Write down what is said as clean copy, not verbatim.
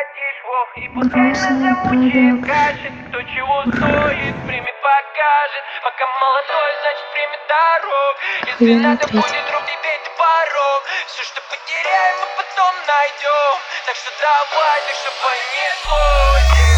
превратишь в ох. И пускай нас Грустный замучит, пророк. кашет. Кто чего стоит, примет, покажет. Пока молодой, значит примет дорог. Если Хочу надо смотреть. будет, рубь ты порог. Все, что потеряем, мы потом найдем. Так что давай, так что понеслось.